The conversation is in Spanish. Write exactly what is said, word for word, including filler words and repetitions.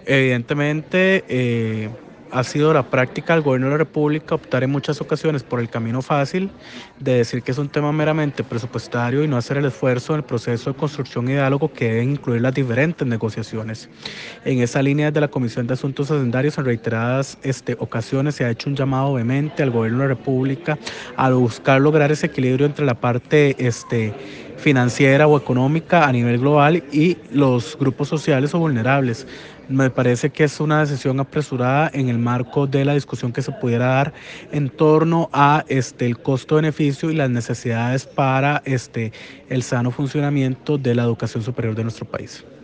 Evidentemente, eh, ha sido la práctica del gobierno de la República optar en muchas ocasiones por el camino fácil de decir que es un tema meramente presupuestario y no hacer el esfuerzo en el proceso de construcción y diálogo que deben incluir las diferentes negociaciones. En esa línea, desde la Comisión de Asuntos Hacendarios, en reiteradas este, ocasiones se ha hecho un llamado vehemente al gobierno de la República a buscar lograr ese equilibrio entre la parte este, financiera o económica a nivel global y los grupos sociales o vulnerables. Me parece que es una decisión apresurada en el marco de la discusión que se pudiera dar en torno a este, el costo-beneficio y las necesidades para este, el sano funcionamiento de la educación superior de nuestro país.